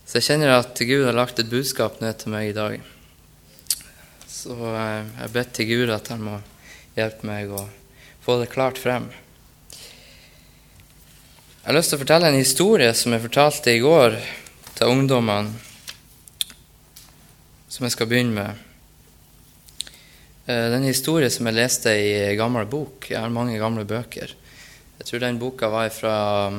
Så jeg kjenner at Gud har lagt et budskap ned til meg i dag. Så jeg har bedt til Gud at han må hjelpe meg å få det klart frem. Jeg har lyst til å fortelle en historie som jeg fortalte i går til ungdommene, som jeg skal begynne med. Det er en historie som jeg leste i en gammel bok. Jeg har mange gamle bøker. Jeg tror den boka var fra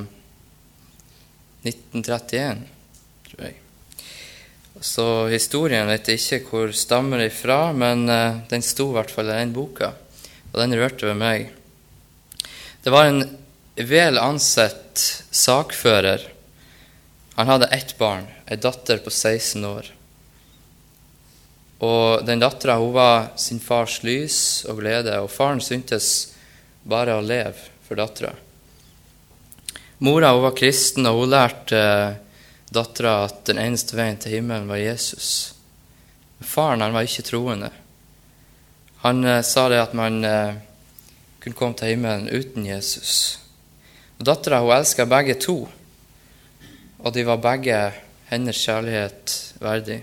1931, tror jeg. Så historien vet jeg ikke hvor stammer ifra, men den sto i hvert fall i den boka, og den rørte ved meg. Det var en vel ansett sakfører. Han hadde ett barn, en datter på 16 år. Og den datteren, hun var sin fars lys og glede, og faren syntes bare å leve for datteren. Mora, hun var kristen, og hun lærte datteren at den eneste veien til himmelen var Jesus. Men faren, han var ikke troende. Han sa det at man kunne komme til himmelen uten Jesus. Og datteren, hun elsket begge to, og de var begge hennes kjærlighet verdig.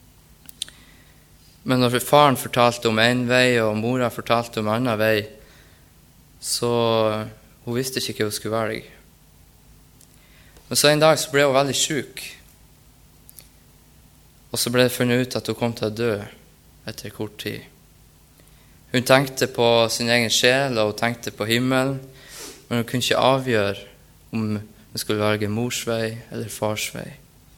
Men når faren fortalte om en vei, og mora fortalte om en annen vei, så hun visste ikke hva hun skulle velge. Men så en dag så ble hun veldig syk. Og så ble det funnet ut at hun kom til å dø etter kort tid. Hun tenkte på sin egen sjel, og hun tenkte på himmelen, men hun kunne ikke avgjøre om hun skulle velge mors vei eller fars vei.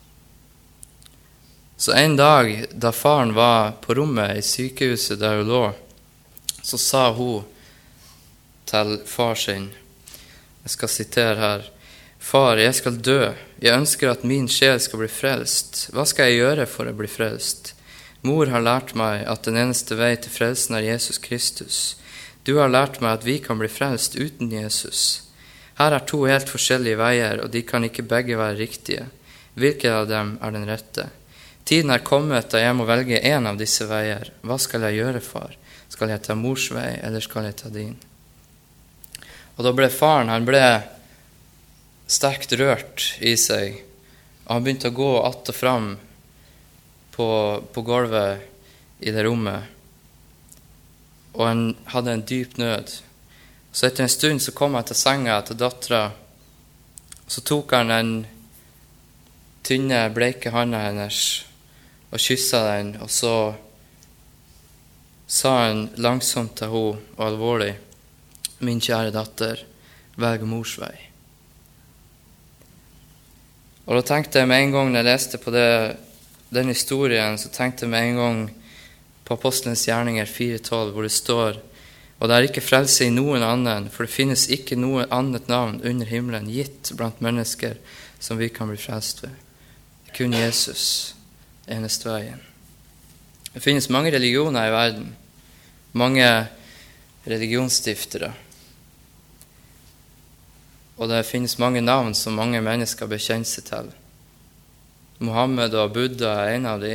Så en dag, da faren var på rommet i sykehuset der hun lå, så sa hun til far sin, jeg skal sitere her, «Far, jeg skal dø. Jeg ønsker at min sjel skal bli frelst. Hva skal jeg gjøre for å bli frelst? Mor har lært meg at den eneste vei til frelsen er Jesus Kristus. Du har lært meg at vi kan bli frelst uten Jesus. Her er to helt forskjellige veier, og de kan ikke begge være riktige. Hvilken av dem er den rette? Tiden er kommet da jeg må velge en av disse veier. Hva skal jeg gjøre, far? Skal jeg ta mors vei, eller skal jeg ta din?» Og da ble faren, han ble sterkt rørt i seg. Og han begynte å gå att og fram på gulvet i det rommet. Og han hadde en dyp nød. Så etter en stund så kom han til senga til datteren. Så tok han den tynne, bleike handa hennes og kysset den, og så sa han langsomt til henne og alvorlig, «Min kjære datter, velg mors vei.» Og da tenkte jeg med en gang når jeg leste på den historien, så tenkte jeg med en gang på Apostelens gjerninger 4:12, hvor det står, «Og det er ikke frelse i noen annen, for det finnes ikke noe annet navn under himmelen gitt blant mennesker som vi kan bli frelst ved. Det er kun Jesus, eneste veien.» Det finnes mange religioner i verden, mange religionsstiftere, og det finnes mange navn som mange mennesker bekjenner seg til. Mohammed og Buddha er en av de.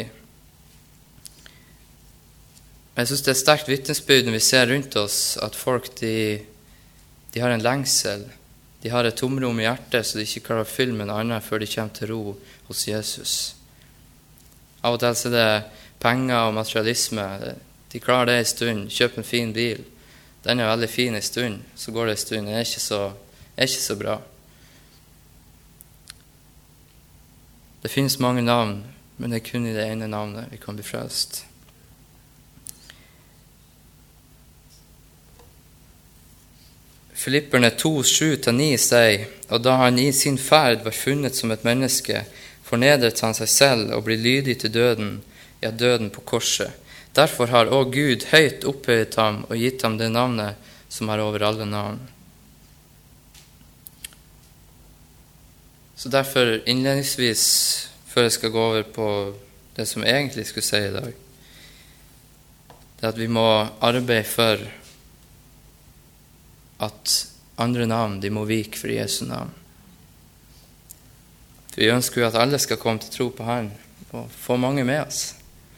Jeg synes det er sterkt vitnesbyrd når vi ser rundt oss at folk, de har en lengsel, de har et tomrom i hjertet, så de ikke klarer å fylle med noe annet før de kommer til ro hos Jesus. Av og til så er det penger og materialisme. De klarer det en stund, kjøper en fin bil. Den er veldig fin en stund, så går det en stund, den er ikke så bra. Det finnes mange navn, men det er kun i det ene navnet vi kan bli frelst. Filipperne 2:7-9 sier, «Og da han i sin ferd var funnet som et menneske, fornedret han seg selv og ble lydig til døden, ja, døden på korset. Derfor har også Gud høyt opphøyet ham og gitt ham det navnet som er over alle navn.» Så derfor innledningsvis, før jeg skal gå over på det som jeg egentlig skulle si i dag, det er at vi må arbeide for at andre navn, de må vike for Jesu navn. For vi ønsker jo at alle skal komme til tro på Han, og få mange med oss.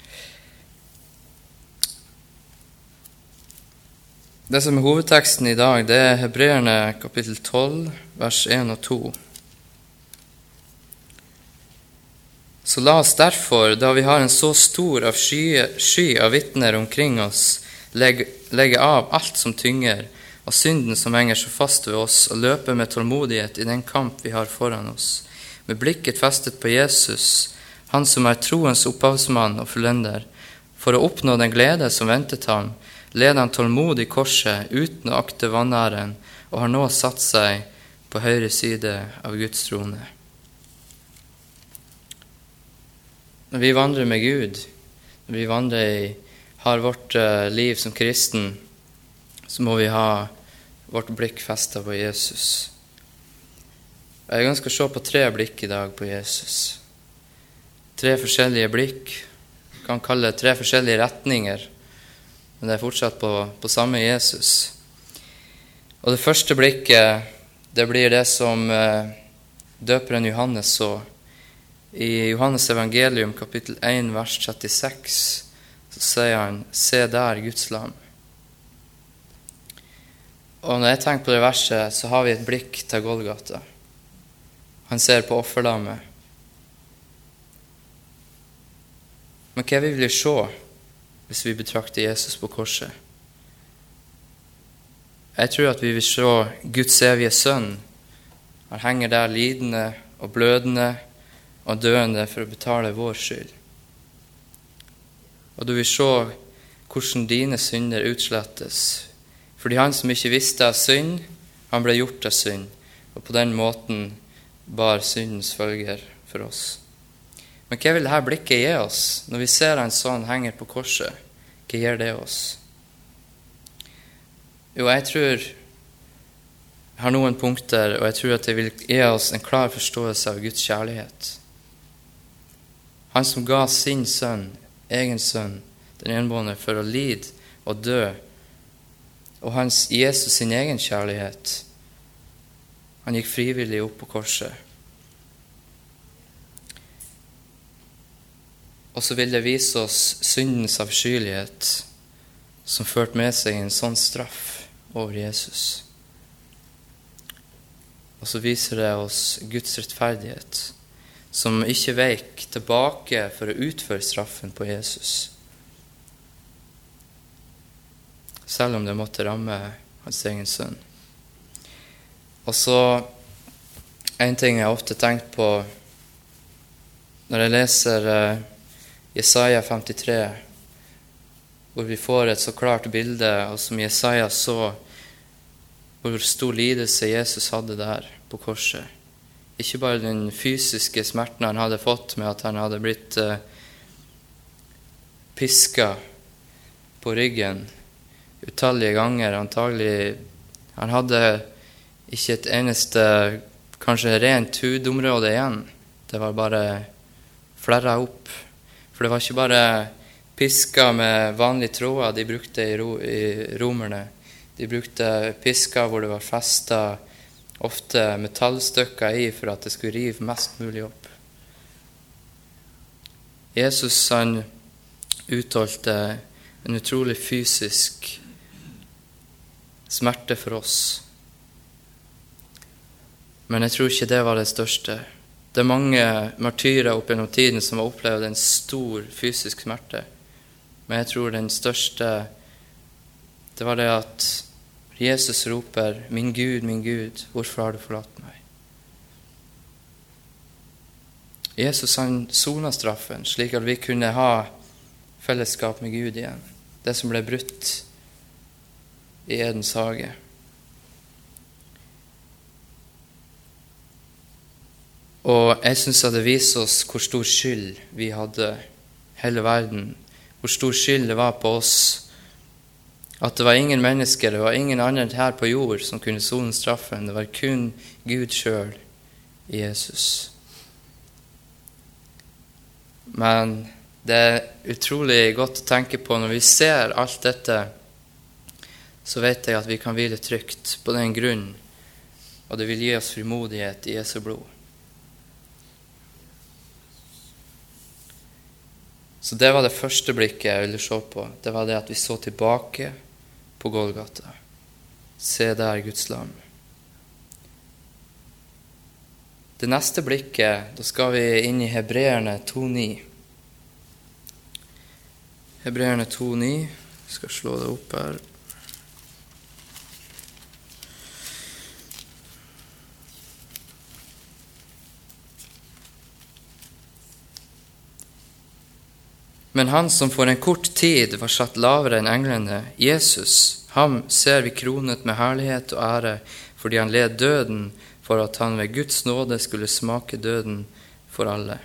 Det som er hovedteksten i dag, det er Hebreerne kapittel 12, vers 1 og 2. Så la oss derfor, da vi har en så stor sky av vitner omkring oss, legge av alt som tynger, og synden som henger så fast ved oss, og løpe med tålmodighet i den kamp vi har foran oss, med blikket festet på Jesus, han som er troens opphavsmann og fullender. For å oppnå den glede som ventet ham, led han tålmodig korset uten å akte vanæren, og har nå satt seg på høyre side av Guds trone. Når vi vandrer med Gud, når vi har vårt liv som kristen, så må vi ha vårt blikk festet på Jesus. Jeg ønsker å se på 3 blikk i dag på Jesus. 3 forskjellige blikk. Vi kan kalle det 3 forskjellige retninger, men det er fortsatt på samme Jesus. Og det første blikket, det blir det som døperen Johannes så. I Johannes evangelium kapittel 1 vers 36 så sier han: se der Guds lam. Og når jeg tenker på det verset, så har vi et blikk til Golgata. Han ser på offerlammet. Men hva vil vi se hvis vi betrakter Jesus på korset? Jeg tror at vi vil se Guds evige sønn. Han henger der lidende og blødende og døende for å betale vår skyld. Og du vil se hvordan dine synder utslettes. Fordi han som ikke visste av synd, han ble gjort av synd, og på den måten bar syndens følger for oss. Men hva vil dette blikket gi oss når vi ser en sånn henger på korset? Hva gjør det oss? Jo, jeg tror jeg har noen punkter, og jeg tror at det vil gi oss en klar forståelse av Guds kjærlighet. Han som ga sin sønn, egen sønn, den enbårne, for å lide og dø, og hans Jesus sin egen kjærlighet. Han gikk frivillig opp på korset. Og så vil det vise oss syndens avskyelighet som førte med seg en sånn straff over Jesus. Og så viser det oss Guds rettferdighet, som ikke veik tilbake for å utføre straffen på Jesus, selv om det måtte ramme hans egen sønn. Og så en ting jeg ofte tenkt på når jeg leser Jesaja 53, hvor vi får et så klart bilde, og som Jesaja så, hvor stor lidelse Jesus hadde der på korset. Ikke bare den fysiske smerten han hadde fått med at han hadde blitt pisket på ryggen utallige ganger, antagelig. Han hadde ikke et eneste, kanskje rent hudområde igjen. Det var bare flerret opp. For det var ikke bare pisker med vanlige tråder de brukte i romerne. De brukte pisker hvor det var festet ofte metallstykker i for at det skulle rive mest mulig opp. Jesus, han utholdte en utrolig fysisk smerte for oss. Men jeg tror ikke det var det største. Det er mange martyrer opp gjennom tiden som har opplevd en stor fysisk smerte. Men jeg tror den største, det var det at Jesus roper: min Gud, hvorfor har du forlatt meg? Jesus, han sonet straffen, slik at vi kunne ha fellesskap med Gud igjen. Det som ble brutt i Edens hage. Og jeg synes at det viser oss hvor stor skyld vi hadde, hele verden. Hvor stor skyld det var på oss. At det var ingen mennesker, det var ingen andre her på jord som kunne sone straffen. Det var kun Gud selv i Jesus. Men det er utrolig godt å tenke på når vi ser alt dette, så vet jeg at vi kan hvile trygt på den grunn, og det vil gi oss frimodighet i Jesu blod. Så det var det første blikket jeg ville se på. Det var det at vi så tilbake på Golgata. Se der Guds lam. Det neste blikket, da skal vi inn i Hebreerne 2,9. Hebreerne 2,9. Jeg skal slå det opp her. Men han som for en kort tid var satt lavere enn englene, Jesus, ham ser vi kronet med herlighet og ære, fordi han led døden for at han ved Guds nåde skulle smake døden for alle.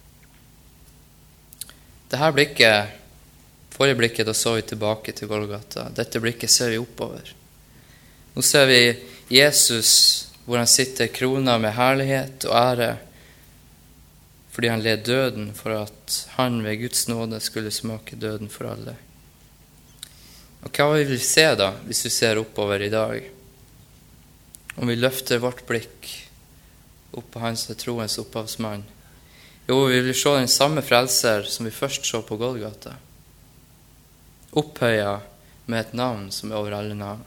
Dette blikket, forrige blikket, da så vi tilbake til Golgata. Dette blikket ser vi oppover. Nå ser vi Jesus, hvor han sitter kronet med herlighet og ære, fordi han led døden for at han ved Guds nåde skulle smake døden for alle. Og hva vil vi se da, hvis vi ser oppover i dag? Om vi løfter vårt blikk opp på hans troens opphavsmann? Jo, vi vil se den samme frelser som vi først så på Golgata. Opphøyet med et navn som er over alle navn.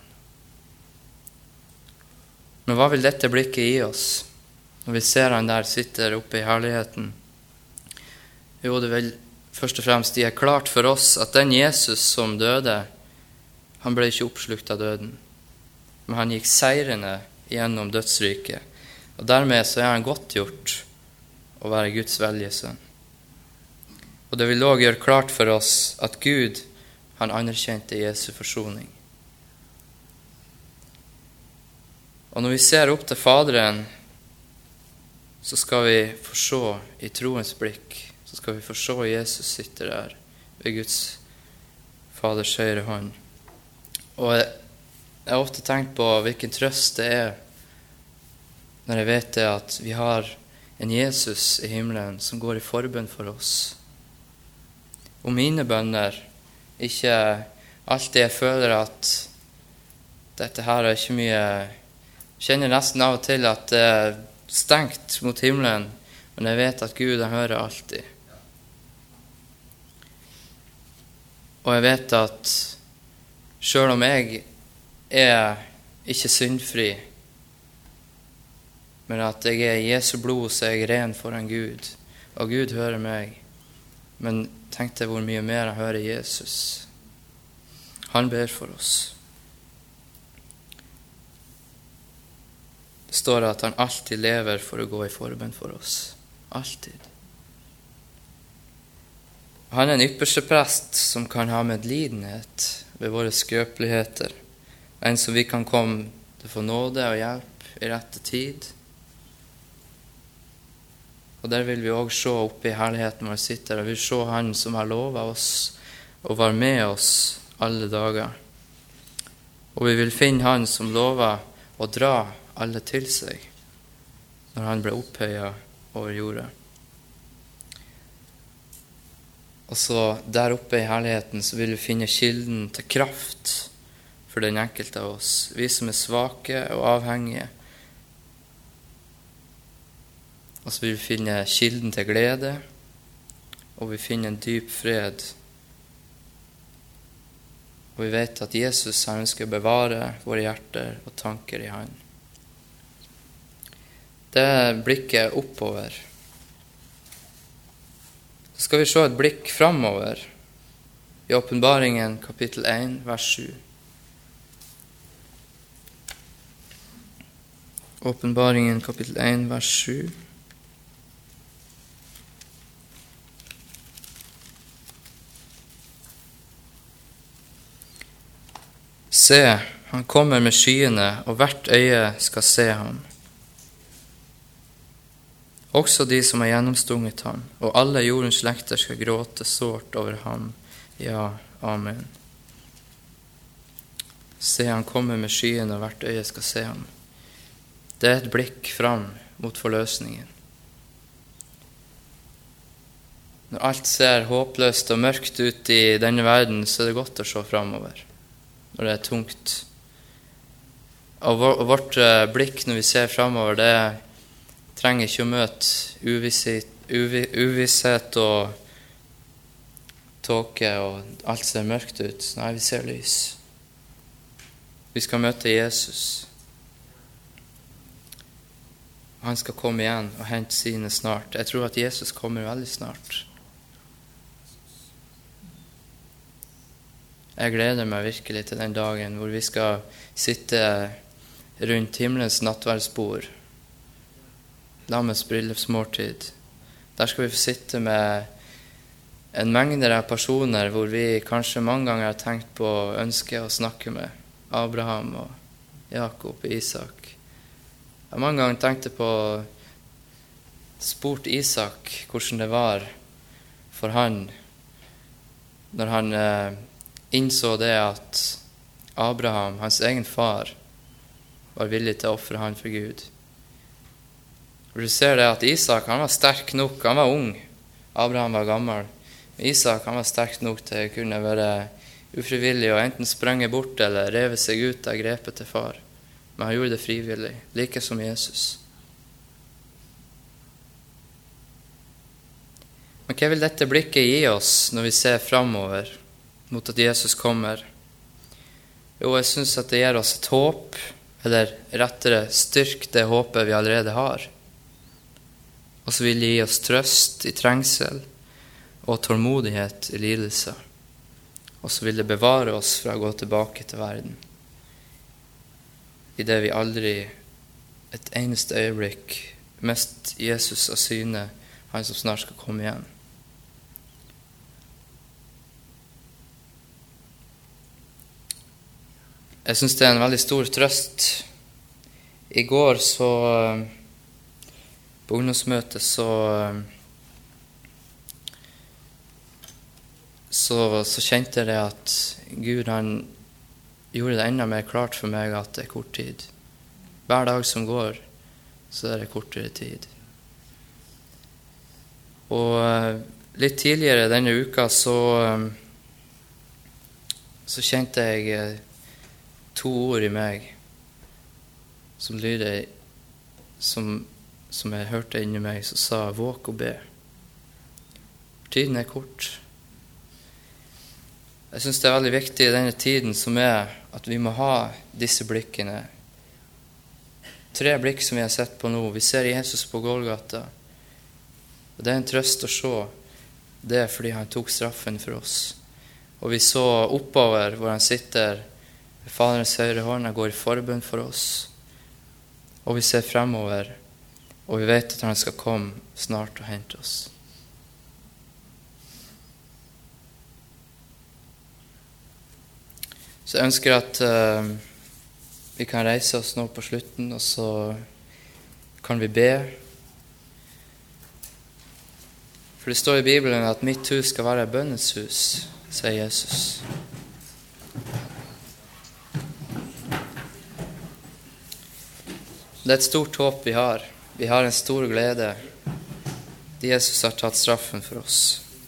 Men hva vil dette blikket gi oss? Når vi ser han der sitter oppe i herligheten. Jo, det vil først og fremst gi klart for oss at den Jesus som døde, han ble ikke oppslukt av døden. Men han gikk seirende gjennom dødsriket. Og dermed så er han godtgjort å være Guds veljesønn. Og det vil også gjøre klart for oss at Gud, han anerkjente Jesu forsoning. Og når vi ser opp til Faderen, så skal vi få se i troens blikk, så skal vi få se Jesus sitter der ved Guds Faders høyre hånd. Og jeg har ofte tenkt på hvilken trøst det er når jeg vet det at vi har en Jesus i himmelen som går i forbønn for oss. Og mine bønner, ikke alltid jeg føler at dette her er ikke mye, jeg kjenner nesten av og til at det er stengt mot himmelen, men jeg vet at Gud han hører alltid. Og jeg vet at selv om jeg er ikke syndfri, men at jeg er i Jesu blod, så er jeg ren foran Gud, og Gud hører meg. Men tenk deg hvor mye mer han hører Jesus. Han ber for oss. Det står at han alltid lever for å gå i forbønn for oss. Alltid. Han er en ypperste prest som kan ha medlidenhet ved våre skrøpeligheter. En som vi kan komme til å få nåde og hjelp i rette tid. Og der vil vi også se oppe i herligheten vår sitter, og vi vil se han som har lovet oss og var med oss alle dager. Og vi vil finne han som lover å dra alle til seg når han ble opphøyet over jorda. Og så der oppe i herligheten så vil vi finne kilden til kraft for den enkelte av oss, vi som er svake og avhengige. Og så vil vi finne kilden til glede, og vi finner en dyp fred. Og vi vet at Jesus han ønsker å bevare våre hjerter og tanker i han. Det er blikket oppover. Så skal vi se et blikk framover i Åpenbaringen kapittel 1, vers 7. Åpenbaringen kapittel 1, vers 7. Se, han kommer med skyene, og hvert øye skal se ham. Også de som har gjennomstunget ham, og alle jordens slekter skal gråte sårt over ham. Ja, amen. Se, han kommer med skyene, og hvert øye skal se ham. Det er et blikk fram mot forløsningen. Når alt ser håpløst og mørkt ut i denne verden, så er det godt å se framover. Når det er tungt. Og vårt blikk når vi ser framover, det trenger ikke å møte uvisshet og tåke og alt ser mørkt ut. Nei, vi ser lys. Vi skal møte Jesus. Han skal komme igjen og hente sine snart. Jeg tror at Jesus kommer veldig snart. Jeg gleder meg virkelig til den dagen hvor vi skal sitte rundt himmelens nattverdsbord, lammets bryllupsmåltid. Der skal vi få sitte med en mengde av personer hvor vi kanskje mange ganger har tenkt på å ønske å snakke med. Abraham og Jakob og Isak. Jeg har mange ganger tenkt på spurt Isak hvordan det var for han når han innså det at Abraham, hans egen far, var villig til å offre han for Gud. Du ser det at Isak, han var sterk nok, han var ung. Abraham var gammel. Isak, han var sterk nok til å kunne være ufrivillig og enten sprenge bort eller reve seg ut av grepet til far. Men han gjorde det frivillig, like som Jesus. Men hva vil dette blikket gi oss når vi ser fremover mot at Jesus kommer? Jo, jeg synes at det gir oss et håp, eller rettere styrk det håpet vi allerede har. Og så vil det gi oss trøst i trengsel og tålmodighet i lidelse. Og så vil det bevare oss fra å gå tilbake til verden, i det vi aldri et eneste øyeblikk mest Jesus av syne, han som snart skal komme igjen. Jeg synes det er en veldig stor trøst. I går på ungdomsmøtet så kjente jeg det at Gud, han gjorde det enda mer klart for meg at det er kort tid. Hver dag som går, så er det kortere tid. Og litt tidligere denne uka så kjente jeg 2 ord i meg som lyder, som jeg hørte inni meg, som sa våk og be. Tiden er kort. Jeg synes det er veldig viktig i denne tiden som er at vi må ha disse blikkene. 3 blikk som vi har sett på nå. Vi ser Jesus på Golgata. Og det er en trøst å se. Det er fordi han tok straffen for oss. Og vi så oppover hvor han sitter ved Faderens høyre hånd. Han går i forbønn for oss. Og vi ser fremover. Og vi vet at han skal komme snart og hente oss. Så jeg ønsker at vi kan reise oss nå på slutten, og så kan vi be. For det står i Bibelen at mitt hus skal være bønnens hus, sier Jesus. Det er et stort håp vi har. Vi har en stor glede. Jesus har tatt straffen for oss.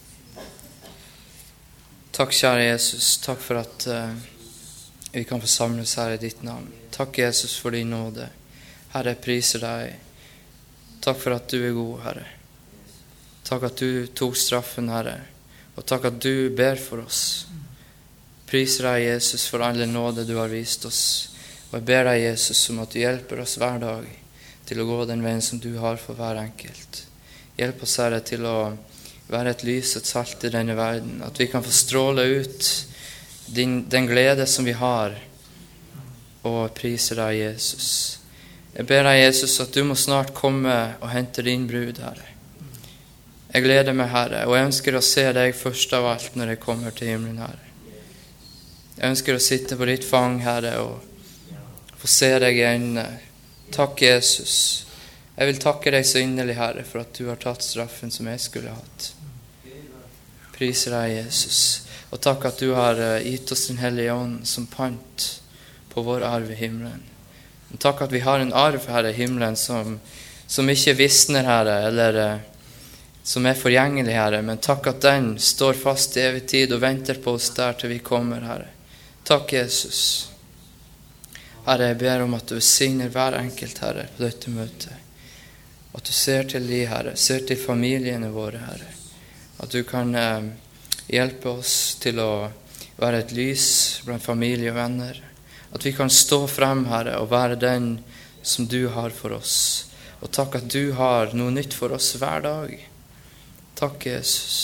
Takk, kjære Jesus. Takk for at vi kan få samles her i ditt navn. Takk, Jesus, for din nåde. Herre, jeg priser deg. Takk for at du er god, Herre. Takk at du tok straffen, Herre. Og takk at du ber for oss. Priser deg, Jesus, for all den nåde du har vist oss. Og jeg ber deg, Jesus, om at du hjelper oss hver dag til å gå den veien som du har for hver enkelt. Hjelp oss, Herre, til å være et lys og et salt i denne verden. At vi kan få stråle ut den glede som vi har, og priser deg, Jesus. Jeg ber deg, Jesus, at du må snart komme og hente din brud, Herre. Jeg gleder meg, Herre, og jeg ønsker å se deg først av alt når jeg kommer til himmelen, Herre. Jeg ønsker å sitte på ditt fang, Herre, og få se deg i øynene. Takk, Jesus. Jeg vil takke deg så inderlig, Herre, for at du har tatt straffen som jeg skulle hatt. Priser deg, Jesus. Og takk at du har gitt oss den hellige ånd som pant på vår arv i himmelen. Og takk at vi har en arv her i himmelen som ikke visner, Herre, eller som er forgjengelig, Herre. Men takk at den står fast i evig tid og venter på oss der til vi kommer, Herre. Takk, Jesus. Herre, jeg ber om at du signer hver enkelt, Herre, på dette møtet. At du ser til de, Herre, ser til familiene våre, Herre. At du kan hjelpe oss til å være et lys blant familie og venner. At vi kan stå frem, Herre, og være den som du har for oss. Og takk at du har noe nytt for oss hver dag. Takk, Jesus.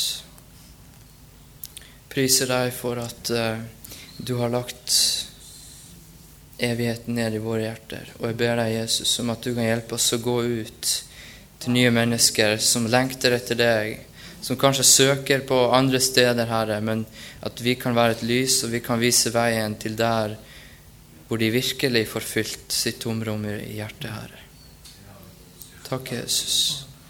Priser deg for at du har lagt evigheten ned i våre hjerter. Og jeg ber deg, Jesus, om at du kan hjelpe oss å gå ut til nye mennesker som lengter etter deg, som kanskje søker på andre steder, Herre, men at vi kan være et lys, og vi kan vise veien til der hvor de virkelig får fylt sitt tomrom i hjertet, Herre. Takk, Jesus.